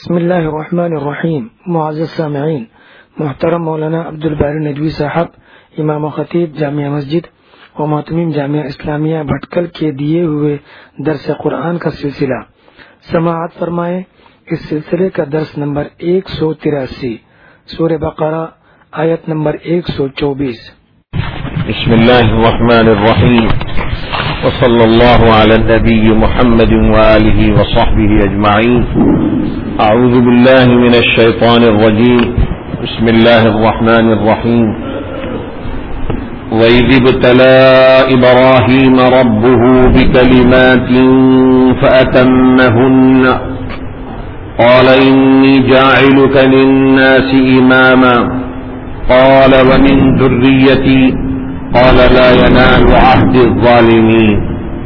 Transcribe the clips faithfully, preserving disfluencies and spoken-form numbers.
بسم اللہ الرحمن الرحیم. معزز سامعین، محترم مولانا عبد الباری ندوی صاحب، امام و خطیب جامعہ مسجد و معتمیم جامعہ اسلامیہ بھٹکل کے دیے ہوئے درس قرآن کا سلسلہ سماعت فرمائیں. اس سلسلے کا درس نمبر ایک سو تراسی، سورہ بقرہ، آیت نمبر ایک سو چوبیس. بسم اللہ الرحمن الرحیم وصلی اللہ علی النبی محمد وآلہ وصحبہ اجمعین. اعوذ باللہ من الشیطان الرجیم. بسم اللہ الرحمن الرحیم. وَإِذِ ابْتَلَىٰ إِبْرَاهِيمَ رَبُّهُ بِكَلِمَاتٍ فَأَتَمَّهُنَّ قَالَ إِنِّي جَاعِلُكَ لِلنَّاسِ إِمَامًا قَالَ وَمِن ذُرِّيَّتِي قَالَ لَا يَنَالُ عَهْدِ الظَّالِمِينَ.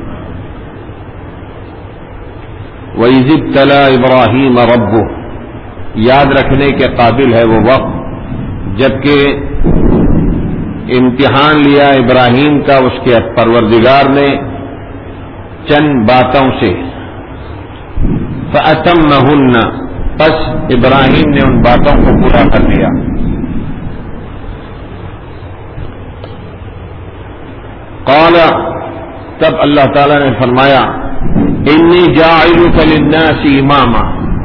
وَإِذِ ابْتَلَىٰ إِبْرَاهِيمَ رَبُّهُ، یاد رکھنے کے قابل ہے وہ وقت جبکہ امتحان لیا ابراہیم کا اس کے پروردگار نے چند باتوں سے. فَأَتَمَّهُنَّ، پس ابراہیم نے ان باتوں کو پورا کر دیا. قال، تب اللہ تعالی نے فرمایا، انی جاعلک للناس اماما،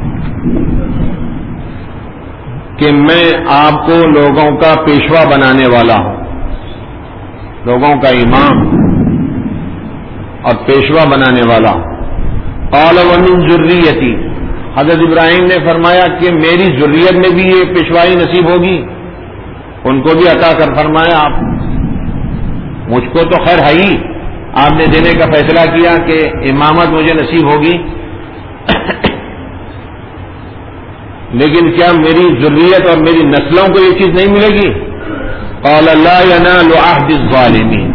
کہ میں آپ کو لوگوں کا پیشوا بنانے والا ہوں، لوگوں کا امام اور پیشوا بنانے والا ہوں. قال ومن ذریتی، حضرت ابراہیم نے فرمایا کہ میری ذریت میں بھی یہ پیشوائی نصیب ہوگی، ان کو بھی عطا کر فرمایا. آپ مجھ کو تو خیر ہے ہی، آپ نے دینے کا فیصلہ کیا کہ امامت مجھے نصیب ہوگی، لیکن کیا میری ذریت اور میری نسلوں کو یہ چیز نہیں ملے گی؟ قال لا ينال عهد الظالمین،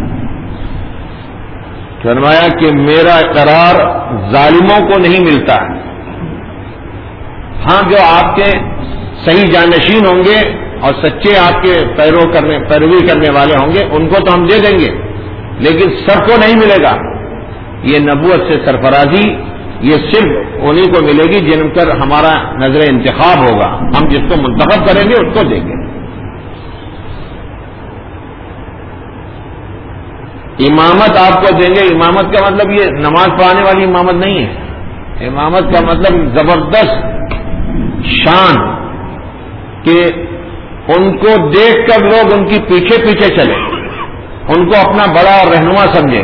فرمایا کہ میرا قرار ظالموں کو نہیں ملتا ہے. ہاں، جو آپ کے صحیح جانشین ہوں گے اور سچے آپ کے پیرو کرنے پیروی کرنے والے ہوں گے ان کو تو ہم دے دیں گے، لیکن سب کو نہیں ملے گا. یہ نبوت سے سرفرازی یہ صرف انہی کو ملے گی جن پر ہمارا نظر انتخاب ہوگا، ہم جس کو منتخب کریں گے اس کو دیں گے. امامت آپ کو دیں گے. امامت کا مطلب یہ نماز پڑھانے والی امامت نہیں ہے. امامت کا مطلب زبردست شان، کہ ان کو دیکھ کر لوگ ان کی پیچھے پیچھے چلے، ان کو اپنا بڑا اور رہنما سمجھے،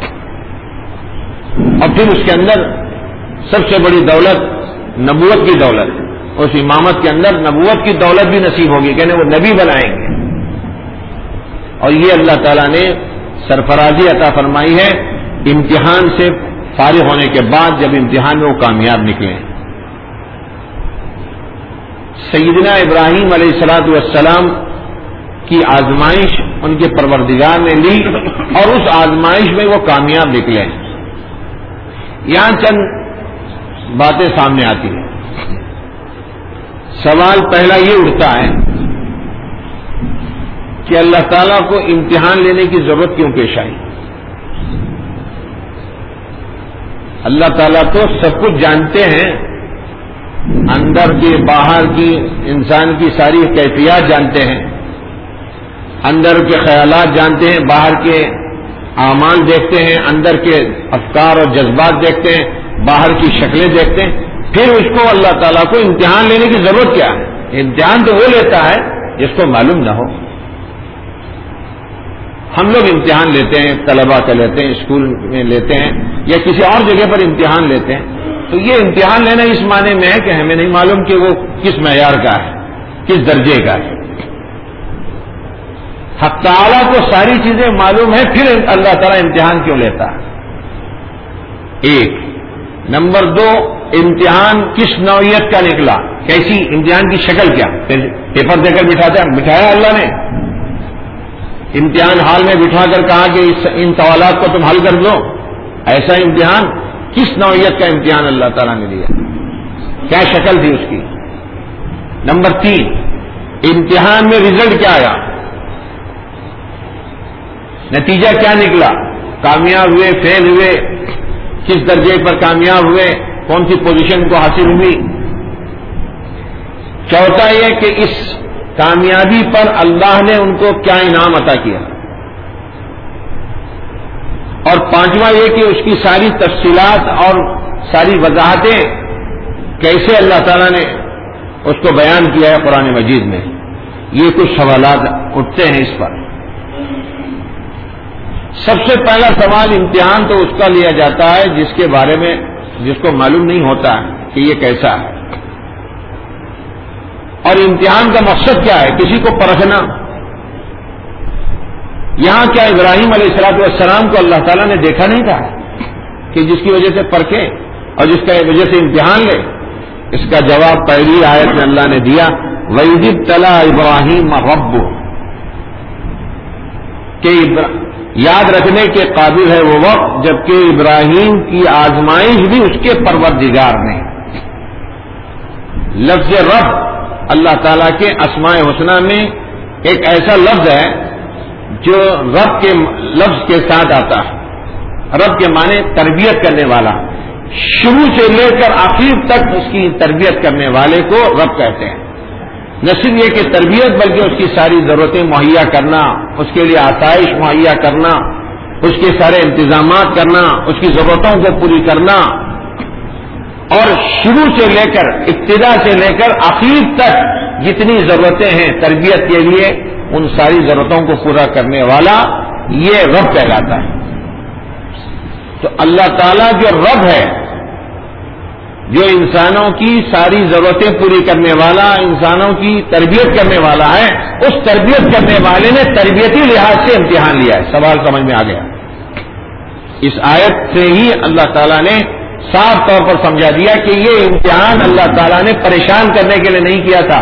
اور پھر اس کے اندر سب سے بڑی دولت نبوت کی دولت، اس امامت کے اندر نبوت کی دولت بھی نصیب ہوگی، کہنے وہ نبی بنائیں گے. اور یہ اللہ تعالیٰ نے سرفرازی عطا فرمائی ہے امتحان سے فارغ ہونے کے بعد، جب امتحان میں وہ کامیاب نکلے. سیدنا ابراہیم علیہ الصلوۃ والسلام کی آزمائش ان کے پروردگار نے لی اور اس آزمائش میں وہ کامیاب نکلے. یہاں چند باتیں سامنے آتی ہیں. سوال پہلا یہ اٹھتا ہے کہ اللہ تعالیٰ کو امتحان لینے کی ضرورت کیوں پیش آئی؟ اللہ تعالیٰ تو سب کچھ جانتے ہیں، اندر کی باہر کی انسان کی ساری کیفیات جانتے ہیں، اندر کے خیالات جانتے ہیں، باہر کے اعمال دیکھتے ہیں، اندر کے افکار اور جذبات دیکھتے ہیں، باہر کی شکلیں دیکھتے ہیں. پھر اس کو اللہ تعالیٰ کو امتحان لینے کی ضرورت کیا ہے؟ امتحان تو وہ لیتا ہے جس کو معلوم نہ ہو. ہم لوگ امتحان لیتے ہیں، طلباء کا لیتے ہیں، اسکول میں لیتے ہیں، یا کسی اور جگہ پر امتحان لیتے ہیں، تو یہ امتحان لینا اس معنی میں ہے کہ ہمیں نہیں معلوم کہ وہ کس معیار کا ہے، کس درجے کا ہے. حق تعالیٰ کو ساری چیزیں معلوم ہیں، پھر اللہ تعالیٰ امتحان کیوں لیتا ہے؟ ایک. نمبر دو، امتحان کس نوعیت کا نکلا، کیسی امتحان کی شکل کیا؟ پیپر دے کر بٹھاتا ہے، بٹھایا اللہ نے امتحان ہال میں بٹھا کر کہا کہ ان سوالات کو تم حل کر دو، ایسا امتحان کس نوعیت کا امتحان اللہ تعالیٰ نے لیا، کیا شکل تھی اس کی؟ نمبر تین، امتحان میں رزلٹ کیا آیا، نتیجہ کیا نکلا، کامیاب ہوئے، فیل ہوئے، کس درجے پر کامیاب ہوئے، کون سی پوزیشن کو حاصل ہوئی. چوتھا یہ کہ اس کامیابی پر اللہ نے ان کو کیا انعام عطا کیا، اور پانچواں یہ کہ اس کی ساری تفصیلات اور ساری وضاحتیں کیسے اللہ تعالیٰ نے اس کو بیان کیا ہے قرآن مجید میں. یہ کچھ سوالات اٹھتے ہیں اس پر. سب سے پہلا سوال امتحان تو اس کا لیا جاتا ہے جس کے بارے میں جس کو معلوم نہیں ہوتا کہ یہ کیسا ہے. اور امتحان کا مقصد کیا ہے؟ کسی کو پرکھنا. یہاں کیا ابراہیم علیہ الصلوۃ والسلام کو اللہ تعالیٰ نے دیکھا نہیں تھا کہ جس کی وجہ سے پرکھے اور جس کی وجہ سے امتحان لے؟ اس کا جواب پہلی آیت میں اللہ نے دیا، وَإِذِ ابْتَلَىٰ إِبْرَاهِيمَ رَبُّهُ، کہ یاد رکھنے کے قابل ہے وہ وقت جبکہ ابراہیم کی آزمائش بھی اس کے پروردگار نے. لفظ رب اللہ تعالیٰ کے اسماء حسنہ میں ایک ایسا لفظ ہے جو رب کے لفظ کے ساتھ آتا ہے. رب کے معنی تربیت کرنے والا، شروع سے لے کر آخر تک اس کی تربیت کرنے والے کو رب کہتے ہیں. نہ صرف یہ کہ تربیت بلکہ اس کی ساری ضرورتیں مہیا کرنا، اس کے لیے آسائش مہیا کرنا، اس کے سارے انتظامات کرنا، اس کی ضرورتوں کو پوری کرنا، اور شروع سے لے کر ابتدا سے لے کر آخر تک جتنی ضرورتیں ہیں تربیت کے لیے ان ساری ضرورتوں کو پورا کرنے والا یہ رب کہلاتا ہے. تو اللہ تعالیٰ جو رب ہے، جو انسانوں کی ساری ضرورتیں پوری کرنے والا، انسانوں کی تربیت کرنے والا ہے، اس تربیت کرنے والے نے تربیتی لحاظ سے امتحان لیا ہے. سوال سمجھ میں آ گیا. اس آیت سے ہی اللہ تعالیٰ نے صاف طور پر سمجھا دیا کہ یہ امتحان اللہ تعالیٰ نے پریشان کرنے کے لیے نہیں کیا تھا،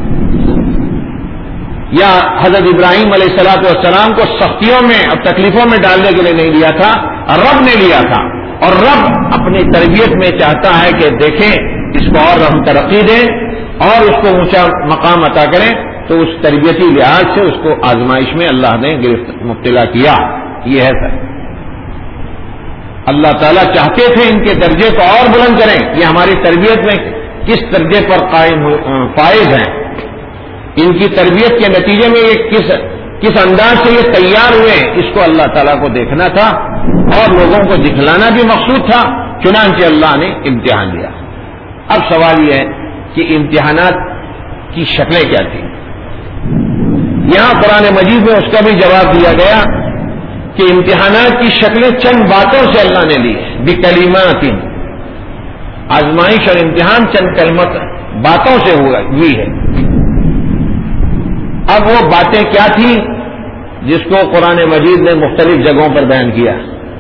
یا حضرت ابراہیم علیہ الصلوۃ والسلام کو سختیوں میں اور تکلیفوں میں ڈالنے کے لیے نہیں لیا تھا، رب نے لیا تھا. اور رب اپنی تربیت میں چاہتا ہے کہ دیکھیں اس کو اور ہم ترقی دیں اور اس کو اونچا مقام عطا کریں، تو اس تربیتی لحاظ سے اس کو آزمائش میں اللہ نے گرفت مبتلا کیا. یہ ہے سر، اللہ تعالیٰ چاہتے تھے ان کے درجے کو اور بلند کریں. یہ ہماری تربیت میں کس درجے پر قائم فائز ہیں، ان کی تربیت کے نتیجے میں یہ کس کس انداز سے یہ تیار ہوئے، اس کو اللہ تعالیٰ کو دیکھنا تھا اور لوگوں کو دکھلانا بھی مقصود تھا. چنانچہ اللہ نے امتحان لیا. اب سوال یہ ہے کہ امتحانات کی شکلیں کیا تھیں. یہاں قرآن مجید میں اس کا بھی جواب دیا گیا کہ امتحانات کی شکلیں چند باتوں سے اللہ نے لی ہے. بکلمات، آزمائش اور امتحان چند کلمات باتوں سے ہوئی ہے. اب وہ باتیں کیا تھیں جس کو قرآن مجید نے مختلف جگہوں پر بیان کیا؟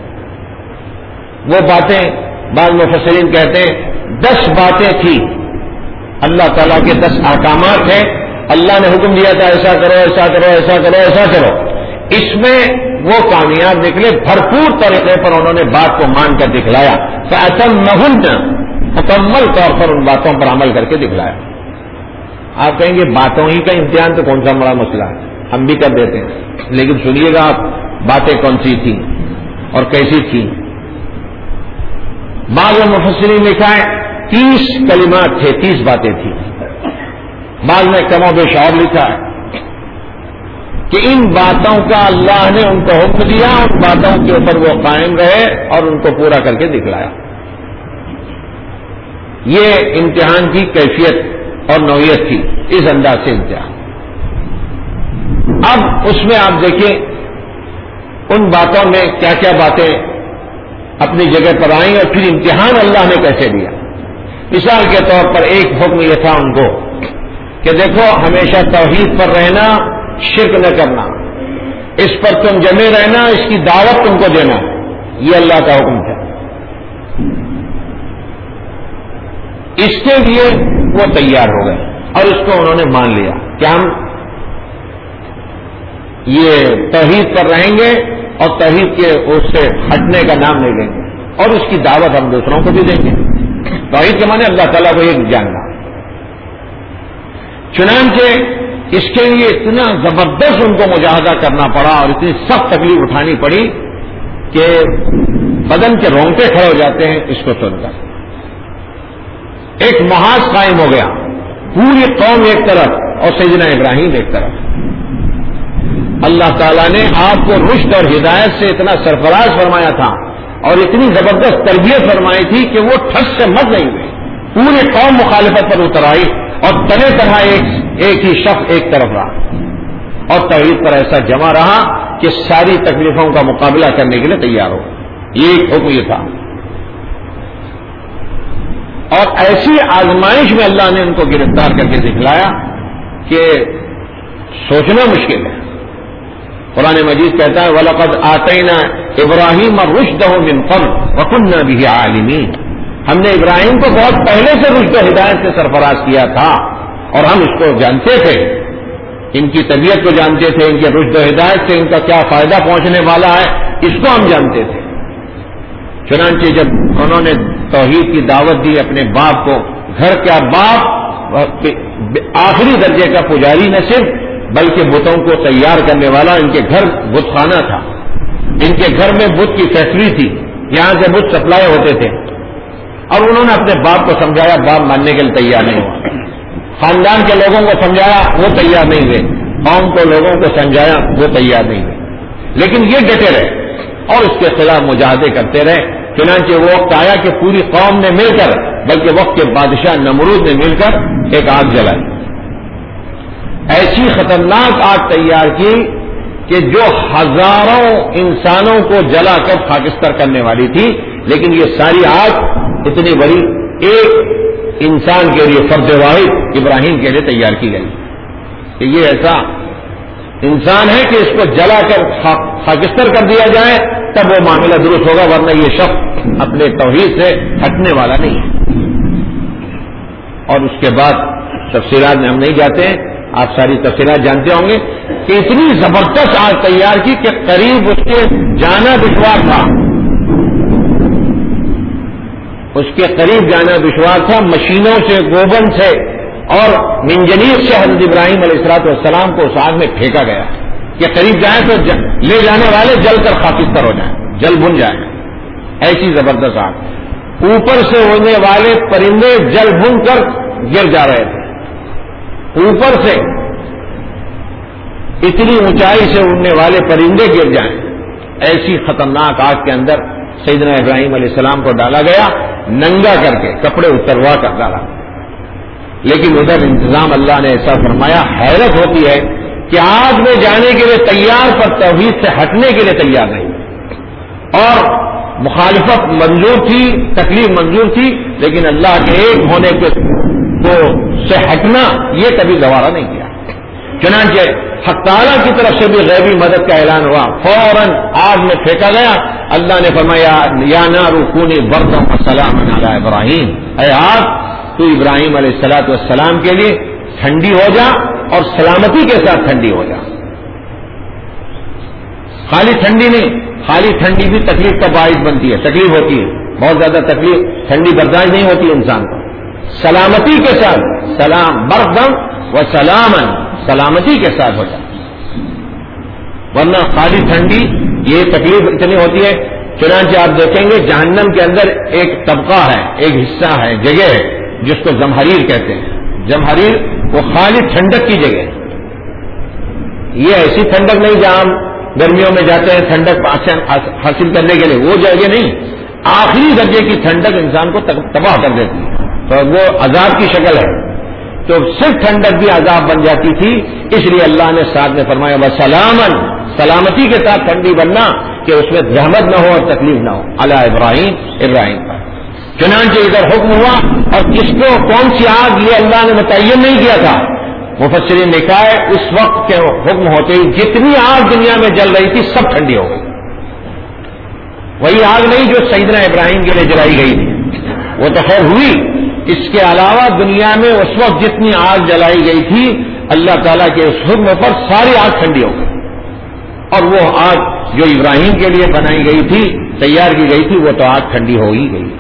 وہ باتیں بعض مفسرین کہتے ہیں دس باتیں تھیں. اللہ تعالیٰ کے دس احکامات ہیں. اللہ نے حکم دیا تھا ایسا کرو ایسا کرو ایسا کرو ایسا کرو. اس میں وہ کامیاب نکلے، بھرپور طریقے پر انہوں نے بات کو مان کر دکھلایا. فَأَتَمَّهُنَّ، مکمل طور پر ان باتوں پر عمل کر کے دکھلایا. آپ کہیں گے باتوں ہی کا امتحان تو کون سا بڑا مسئلہ ہے، ہم بھی کر دیتے ہیں. لیکن سنیے گا آپ باتیں کون سی تھیں اور کیسی تھیں. بعض مفسرین لکھا ہے تیس کلمات تھے، تیس باتیں تھیں. بعض میں کم و بیش اور لکھا ہے کہ ان باتوں کا اللہ نے ان کو حکم دیا، ان باتوں کے اوپر وہ قائم رہے اور ان کو پورا کر کے دکھلایا. یہ امتحان کی کیفیت اور نوعیت تھی، اس انداز سے امتحان. اب اس میں آپ دیکھیں ان باتوں میں کیا کیا باتیں اپنی جگہ پر آئیں اور پھر امتحان اللہ نے کیسے دیا. مثال کے طور پر ایک حکم یہ تھا ان کو کہ دیکھو ہمیشہ توحید پر رہنا، شرک نہ کرنا، اس پر تم جمے رہنا، اس کی دعوت تم کو دینا. یہ اللہ کا حکم تھا. اس کے لیے وہ تیار ہو گئے اور اس کو انہوں نے مان لیا کہ ہم یہ توحید پر رہیں گے اور توحید کے اس سے ہٹنے کا نام نہیں لیں گے اور اس کی دعوت ہم دوسروں کو بھی دیں گے. توحید کے معنی اللہ تعالیٰ کو یہ جاننا. چنانچہ اس کے لیے اتنا زبردست ان کو مجاہدہ کرنا پڑا اور اتنی سخت تکلیف اٹھانی پڑی کہ بدن کے رونگٹے کھڑے ہو جاتے ہیں اس کو سن کر. ایک محاذ قائم ہو گیا پوری قوم ایک طرف اور سیدنا ابراہیم ایک طرف. اللہ تعالیٰ نے آپ کو رشد اور ہدایت سے اتنا سرفراز فرمایا تھا اور اتنی زبردست تربیت فرمائی تھی کہ وہ ٹھس سے مت نہیں ہوئے. پوری قوم مخالفت پر اتر آئی اور طرح طرح ایک ایک ہی شخص ایک طرف رہا اور توحید پر ایسا جمع رہا کہ ساری تکلیفوں کا مقابلہ کرنے کے لیے تیار ہو. یہ ایک حکم یہ تھا. اور ایسی آزمائش میں اللہ نے ان کو گرفتار کر کے دکھلایا کہ سوچنا مشکل ہے. قرآن مجید کہتا ہے وَلَقَدْ آتَيْنَا إِبْرَاهِيمَ رُشْدَهُ مِنْ قَبْلُ وَكُنَّا بِهِ عَالِمِينَ. ہم نے ابراہیم کو بہت پہلے سے رشد و ہدایت سے سرفراز کیا تھا اور ہم اس کو جانتے تھے, ان کی طبیعت کو جانتے تھے, ان کے رشد و ہدایت سے ان کا کیا فائدہ پہنچنے والا ہے اس کو ہم جانتے تھے. چنانچہ جب انہوں نے توحید کی دعوت دی اپنے باپ کو, گھر کا باپ آخری درجے کا پجاری نہ صرف بلکہ بتوں کو تیار کرنے والا, ان کے گھر بت خانہ تھا, ان کے گھر میں بت کی فیکٹری تھی, یہاں سے بت سپلائی ہوتے تھے. اور انہوں نے اپنے باپ کو سمجھایا, باپ ماننے کے لیے تیار نہیں ہوا. خاندان کے لوگوں کو سمجھایا, وہ تیار نہیں ہوئے. قوم کو لوگوں کو سمجھایا, وہ تیار نہیں ہوئے. لیکن یہ ڈٹے رہے اور اس کے خلاف مجاہدے کرتے رہے. چنانچہ وہ وقت آیا کہ پوری قوم نے مل کر, بلکہ وقت کے بادشاہ نمرود نے مل کر ایک آگ جلائی. ایسی خطرناک آگ تیار کی کہ جو ہزاروں انسانوں کو جلا کر خاکستر کرنے والی تھی. لیکن یہ ساری آگ اتنی بڑی ایک انسان کے لیے, فرد واحد ابراہیم کے لیے تیار کی گئی کہ یہ ایسا انسان ہے کہ اس کو جلا کر خاکستر کر دیا جائے تب وہ معاملہ درست ہوگا, ورنہ یہ شخص اپنے توحید سے ہٹنے والا نہیں ہے. اور اس کے بعد تفصیلات میں ہم نہیں جاتے ہیں, آپ ساری تفصیلات جانتے ہوں گے کہ اتنی زبردست آگ تیار کی کہ قریب اس کے جانا دشوار تھا, اس کے قریب جانا دشوار تھا. مشینوں سے, گوبن سے اور منجنیق سے حضرت ابراہیم علیہ الصلوۃ والسلام کو اس آگ میں پھینکا گیا کہ قریب جائیں تو لے جانے والے جل کر خاکستر ہو جائیں, جل بن جائیں. ایسی زبردست آگ. اوپر سے اڑنے والے پرندے جل بن کر گر جا رہے تھے. اوپر سے اتنی اونچائی سے اڑنے والے پرندے گر جائیں. ایسی خطرناک آگ کے اندر سیدنا ابراہیم علیہ السلام کو ڈالا گیا, ننگا کر کے, کپڑے اتروا کر ڈالا. لیکن ادھر انتظام اللہ نے ایسا فرمایا, حیرت ہوتی ہے کہ آگ میں جانے کے لیے تیار پر توحید سے ہٹنے کے لیے تیار نہیں. اور مخالفت منظور تھی, تکلیف منظور تھی, لیکن اللہ کے ایک ہونے کے کو سے ہٹنا یہ کبھی گوارا نہیں کیا. چنانچہ حق تعالیٰ کی طرف سے بھی غیبی مدد کا اعلان ہوا, فوراً آگ میں پھینکا گیا. اللہ نے فرمایا یا نار کونی بردا وسلاما علی ابراہیم, اے آگ تو ابراہیم علیہ الصلوۃ والسلام کے لیے ٹھنڈی ہو جا اور سلامتی کے ساتھ ٹھنڈی ہو جا. خالی ٹھنڈی نہیں, خالی ٹھنڈی بھی تکلیف کا باعث بنتی ہے, تکلیف ہوتی ہے, بہت زیادہ تکلیف, ٹھنڈی برداشت نہیں ہوتی انسان کو. سلامتی کے ساتھ, سلام بردم و سلامن, سلامتی کے ساتھ ہو جائے, ورنہ خالی ٹھنڈی یہ تکلیف اتنی ہوتی ہے. چنانچہ آپ دیکھیں گے جہنم کے اندر ایک طبقہ ہے, ایک حصہ ہے, جگہ ہے جس کو زمہریر کہتے ہیں. زمہریر وہ خالی ٹھنڈک کی جگہ ہے. یہ ایسی ٹھنڈک نہیں جہاں ہم گرمیوں میں جاتے ہیں ٹھنڈک حاصل کرنے کے لیے, وہ جگہ نہیں. آخری درجے کی ٹھنڈک انسان کو تباہ کر دیتی ہے, تو وہ عذاب کی شکل ہے. تو صرف ٹھنڈک بھی عذاب بن جاتی تھی. اس لیے اللہ نے ساتھ میں فرمایا وسلامن, سلامتی کے ساتھ ٹھنڈی بننا کہ اس میں زحمت نہ ہو اور تکلیف نہ ہو, علی ابراہیم, ابراہیم پر. چنانچہ ادھر حکم ہوا, اور کس کو کون سی آگ یہ اللہ نے متعین نہیں کیا تھا. مفسرین نے کہا ہے اس وقت کے حکم ہوتے ہی جتنی آگ دنیا میں جل رہی تھی سب ٹھنڈی ہو گئی. وہی آگ نہیں جو سیدنا ابراہیم کے لیے جلائی گئی تھی, وہ تو خیر ہوئی. اس کے علاوہ دنیا میں اس وقت جتنی آگ جلائی گئی تھی اللہ تعالیٰ کے اس حکم پر ساری آگ ٹھنڈی ہو گئی. اور وہ آگ جو ابراہیم کے لیے بنائی گئی تھی, تیار کی گئی تھی, وہ تو آگ ٹھنڈی ہو ہی گئی.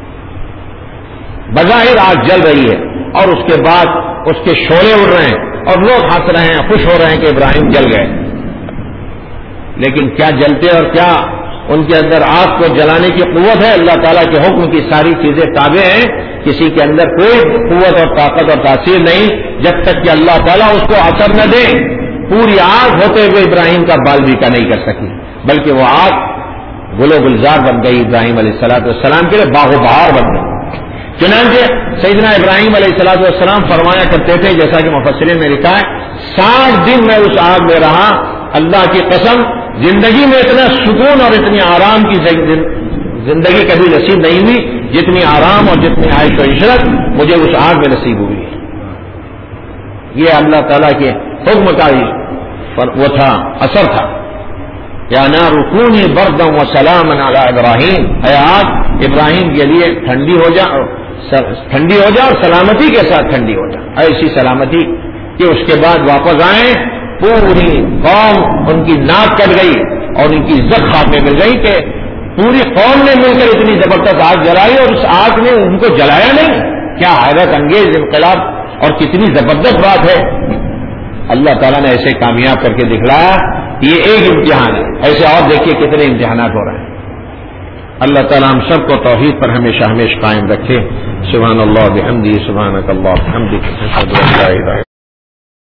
بظاہر آگ جل رہی ہے اور اس کے بعد اس کے شعلے اڑ رہے ہیں اور لوگ ہنس رہے ہیں, خوش ہو رہے ہیں کہ ابراہیم جل گئے. لیکن کیا جلتے اور کیا ان کے اندر آگ کو جلانے کی قوت ہے. اللہ تعالیٰ کے حکم کی ساری چیزیں تابع ہیں. کسی کے اندر کوئی قوت اور طاقت اور تاثیر نہیں جب تک کہ اللہ تعالیٰ اس کو اثر نہ دے. پوری آگ ہوتے ہوئے ابراہیم کا بال بھی کا نہیں کر سکی، بلکہ وہ آگ گل و گلزار بن گئی ابراہیم علیہ الصلوۃ والسلام کے لیے، باغ و بہار بن گئی. چنانچہ سیدنا ابراہیم علیہ الصلوۃ والسلام فرمایا کرتے تھے، جیسا کہ مفسرین نے لکھا ہے، ساٹھ دن میں اس آگ میں رہا، اللہ کی قسم زندگی میں اتنا سکون اور اتنی آرام کی زندگی کبھی نصیب نہیں ہوئی جتنی آرام اور جتنی عائش و عشرت مجھے اس آگ میں نصیب ہوئی. یہ اللہ تعالیٰ کے حکم کا وہ تھا، اثر تھا. یا نار کونی بردا و سلام علی ابراہیم، اے آگ ابراہیم کے لیے ٹھنڈی ہو جا ٹھنڈی ہو جا اور سلامتی کے ساتھ ٹھنڈی ہو جا. ایسی سلامتی کہ اس کے بعد واپس آئیں، پوری قوم ان کی ناک کٹ گئی اور ان کی عزت خاک میں مل گئی کہ پوری قوم نے مل کر اتنی زبردست آگ جلائی اور اس آگ نے ان کو جلایا نہیں. کیا حیرت انگیز انقلاب اور کتنی زبردست بات ہے. اللہ تعالیٰ نے ایسے کامیاب کر کے دکھلایا. یہ ایک امتحان ہے، ایسے اور دیکھیے کتنے امتحانات ہو رہے ہیں. اللہ تعالیٰ ہم سب کو توحید پر ہمیشہ ہمیشہ قائم رکھے. سبحان اللہ بحمدہ، سبحانک اللہ بحمدک، اشہد ان لا الہ الا انت